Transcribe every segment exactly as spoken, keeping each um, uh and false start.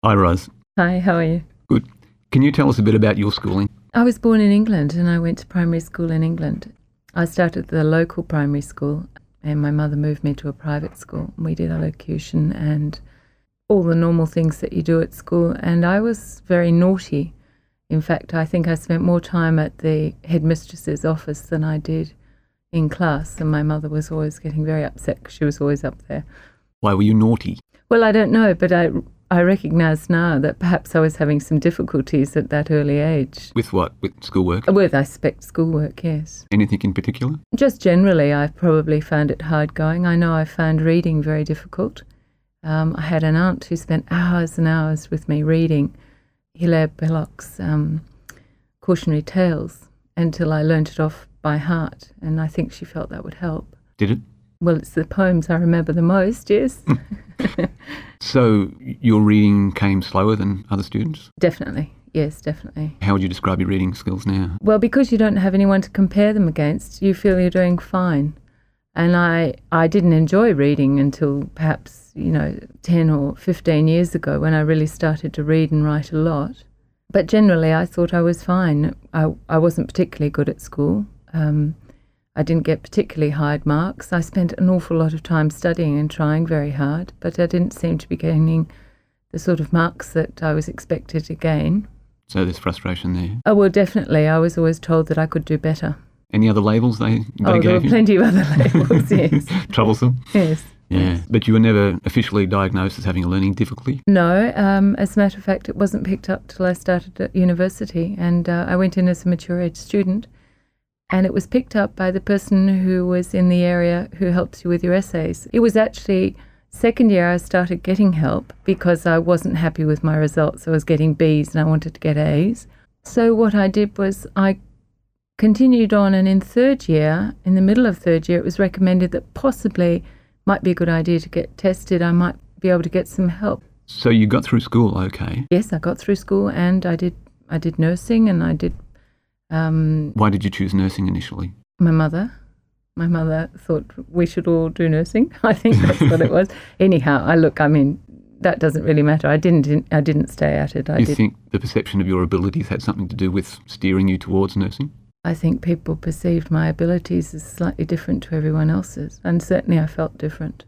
Hi, Ros. Hi, how are you? Good. Can you tell us a bit about your schooling? I was born in England and I went to primary school in England. I started at the local primary school and my mother moved me to a private school. We did elocution and all the normal things that you do at school, and I was very naughty. In fact, I think I spent more time at the headmistress's office than I did in class, and my mother was always getting very upset because she was always up there. Why were you naughty? Well, I don't know, but I, I recognise now that perhaps I was having some difficulties at that early age. With what? With schoolwork? With, I suspect, schoolwork, yes. Anything in particular? Just generally, I probably found it hard going. I know I found reading very difficult. Um, I had an aunt who spent hours and hours with me reading Hilaire Belloc's um, Cautionary Tales until I learnt it off by heart, and I think she felt that would help. Did it? Well, it's the poems I remember the most, yes. So your reading came slower than other students? Definitely, yes, definitely. How would you describe your reading skills now? Well, because you don't have anyone to compare them against, you feel you're doing fine. And I, I didn't enjoy reading until perhaps, you know, ten or fifteen years ago when I really started to read and write a lot. But generally I thought I was fine. I, I wasn't particularly good at school. Um, I didn't get particularly high marks. I spent an awful lot of time studying and trying very hard, but I didn't seem to be gaining the sort of marks that I was expected to gain. So there's frustration there. Oh, well, definitely. I was always told that I could do better. Any other labels they, they oh, gave there were you? plenty of other labels, yes. Troublesome? Yes. Yeah, yes. But you were never officially diagnosed as having a learning difficulty? No, um, as a matter of fact, it wasn't picked up till I started at university, and uh, I went in as a mature age student, and it was picked up by the person who was in the area who helps you with your essays. It was actually second year I started getting help because I wasn't happy with my results. I was getting B's and I wanted to get A's. So what I did was I continued on, and in third year, in the middle of third year, it was recommended that possibly might be a good idea to get tested. I might be able to get some help. So you got through school okay? Yes, I got through school, and I did I did nursing, and I did... Um, Why did you choose nursing initially? My mother. My mother thought we should all do nursing. I think that's what it was. Anyhow, I look, I mean, that doesn't really matter. I didn't I didn't stay at it. I you did. think the perception of your abilities had something to do with steering you towards nursing? I think people perceived my abilities as slightly different to everyone else's, and certainly I felt different.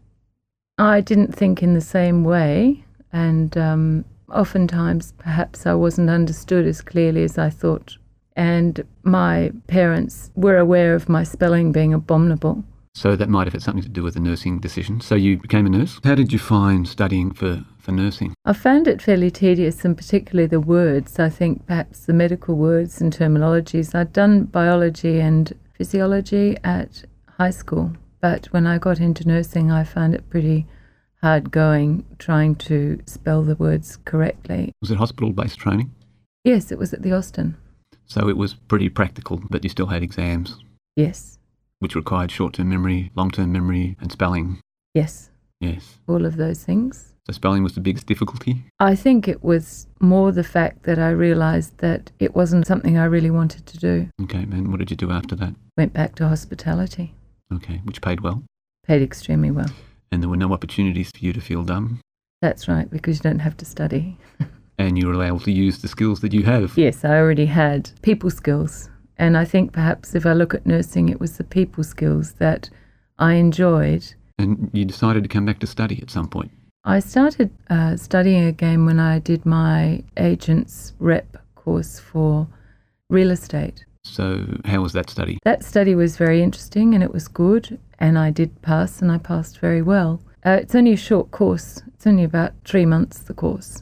I didn't think in the same way, and um, oftentimes perhaps I wasn't understood as clearly as I thought, and my parents were aware of my spelling being abominable. So that might have had something to do with the nursing decision. So you became a nurse. How did you find studying for, for nursing? I found it fairly tedious, and particularly the words. I think perhaps the medical words and terminologies. I'd done biology and physiology at high school, but when I got into nursing, I found it pretty hard going trying to spell the words correctly. Was it hospital-based training? Yes, it was at the Austin. So it was pretty practical, but you still had exams? Yes. Which required short-term memory, long-term memory and spelling? Yes. Yes. All of those things. So spelling was the biggest difficulty? I think it was more the fact that I realised that it wasn't something I really wanted to do. Okay, and what did you do after that? Went back to hospitality. Okay, which paid well? Paid extremely well. And there were no opportunities for you to feel dumb? That's right, because you don't have to study. And you were able to use the skills that you have? Yes, I already had people skills. And I think perhaps if I look at nursing, it was the people skills that I enjoyed. And you decided to come back to study at some point? I started uh, studying again when I did my agent's rep course for real estate. So how was that study? That study was very interesting and it was good, and I did pass, and I passed very well. Uh, it's only a short course. It's only about three months, the course.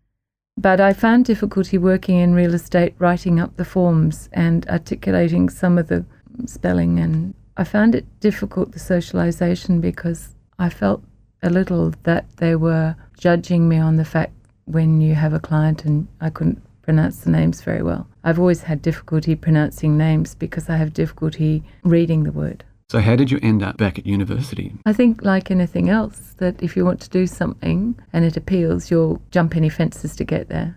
But I found difficulty working in real estate, writing up the forms and articulating some of the spelling, and I found it difficult, the socialisation, because I felt a little that they were judging me on the fact when you have a client and I couldn't pronounce the names very well. I've always had difficulty pronouncing names because I have difficulty reading the word. So how did you end up back at university? I think like anything else, that if you want to do something and it appeals, you'll jump any fences to get there.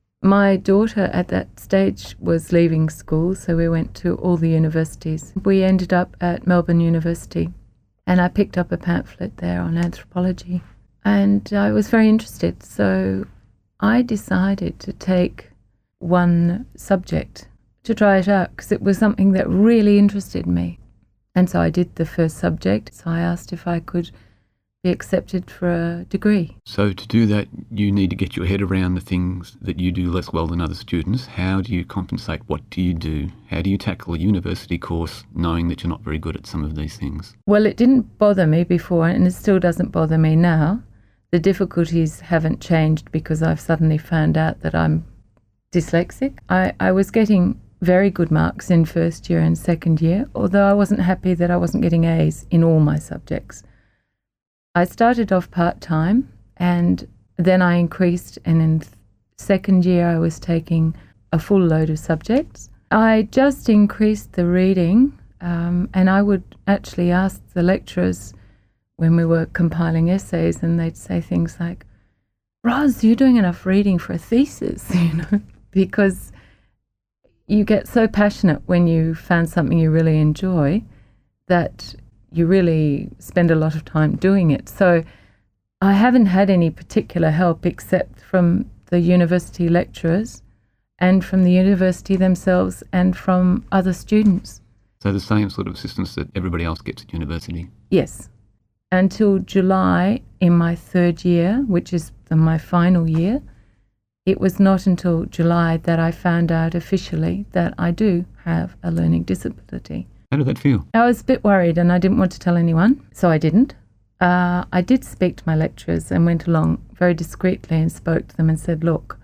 My daughter at that stage was leaving school, so we went to all the universities. We ended up at Melbourne University, and I picked up a pamphlet there on anthropology, and I was very interested. So I decided to take one subject to try it out because it was something that really interested me. And so I did the first subject. So I asked if I could be accepted for a degree. So to do that, you need to get your head around the things that you do less well than other students. How do you compensate? What do you do? How do you tackle a university course knowing that you're not very good at some of these things? Well, it didn't bother me before, and it still doesn't bother me now. The difficulties haven't changed because I've suddenly found out that I'm dyslexic. I, I was getting very good marks in first year and second year, although I wasn't happy that I wasn't getting A's in all my subjects. I started off part-time and then I increased, and in th- second year I was taking a full load of subjects. I just increased the reading um, and I would actually ask the lecturers when we were compiling essays, and they'd say things like, "Roz, you're doing enough reading for a thesis," you know, because you get so passionate when you found something you really enjoy that you really spend a lot of time doing it. So I haven't had any particular help except from the university lecturers and from the university themselves and from other students. So the same sort of assistance that everybody else gets at university? Yes. Until July in my third year, which is the, my final year, it was not until July that I found out officially that I do have a learning disability. How did that feel? I was a bit worried and I didn't want to tell anyone, so I didn't. Uh, I did speak to my lecturers and went along very discreetly and spoke to them and said, "Look,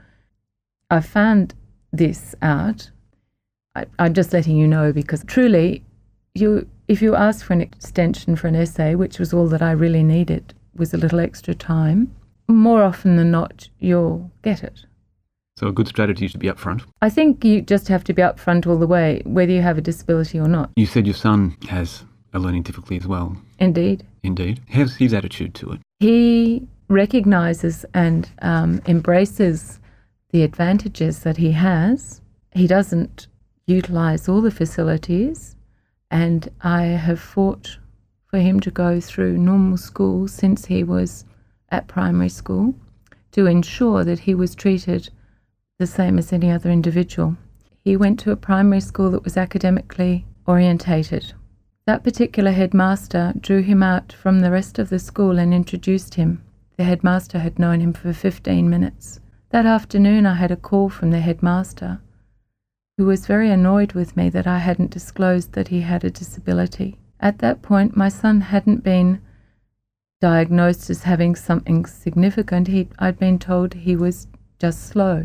I found this out. I, I'm just letting you know because truly, you if you ask for an extension for an essay, which was all that I really needed, was a little extra time, more often than not, you'll get it." So a good strategy is to be upfront. I think you just have to be upfront all the way, whether you have a disability or not. You said your son has a learning difficulty as well. Indeed. Indeed. How's his attitude to it? He recognises and um, embraces the advantages that he has. He doesn't utilise all the facilities, and I have fought for him to go through normal school since he was at primary school to ensure that he was treated the same as any other individual. He went to a primary school that was academically orientated. That particular headmaster drew him out from the rest of the school and introduced him. The headmaster had known him for fifteen minutes. That afternoon I had a call from the headmaster, who was very annoyed with me that I hadn't disclosed that he had a disability. At that point, my son hadn't been diagnosed as having something significant. He, I'd been told he was just slow.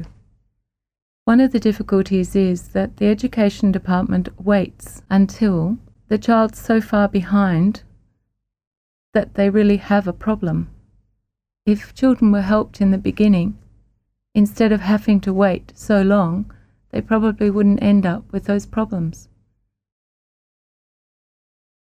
One of the difficulties is that the education department waits until the child's so far behind that they really have a problem. If children were helped in the beginning, instead of having to wait so long, they probably wouldn't end up with those problems.